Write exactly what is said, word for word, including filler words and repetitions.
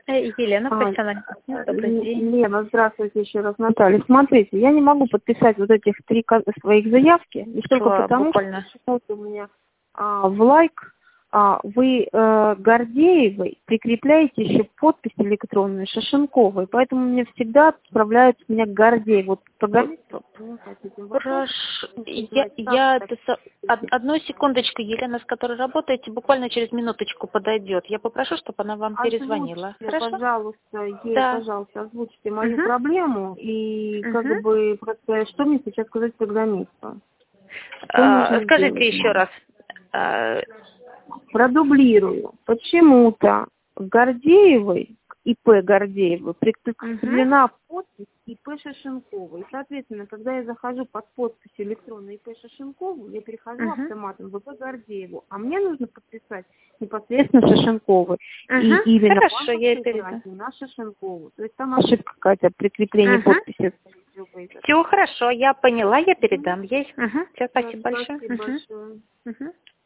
Э, Елена, А, профессиональный партнер, добрый день. Лена, здравствуйте еще раз, Наталья. Смотрите, я не могу подписать вот этих три ка- своих заявки, лишь только Что, потому, буквально? что почему-то у меня а, в лайк а, вы э, Гордеевой прикрепляете еще подпись электронную Шашенковой, поэтому мне всегда отправляют меня к Гордеевой. Вот программист, Хорошо. Я, я это со- од- одну секундочку, Елена, с которой работаете, буквально через минуточку подойдет. Я попрошу, чтобы она вам перезвонила. Озвучьте, Хорошо? пожалуйста, ей, Да. пожалуйста, озвучьте мою Мгм. проблему и как Мгм. бы просто что мне сейчас сказать программисту? Что А, нужно скажите сделать еще нам? раз. А, Продублирую. Почему-то Гордеевой, ИП Гордеевой, мгм. прикреплена подпись ИП Шашенковой. И, соответственно, когда я захожу под подписью электронной ИП Шашенкову, я перехожу Мгм. автоматом в ИП Гордееву. А мне нужно подписать непосредственно Шашенковой. И Мгм. именно Хорошо, я банковскую передам. гарантию на Шашенкову. То есть там ошибка какая-то, прикрепление Угу. подписи. Все хорошо, я поняла, я передам ей. Угу. Все, Да, спасибо большое. спасибо Угу. большое. Угу.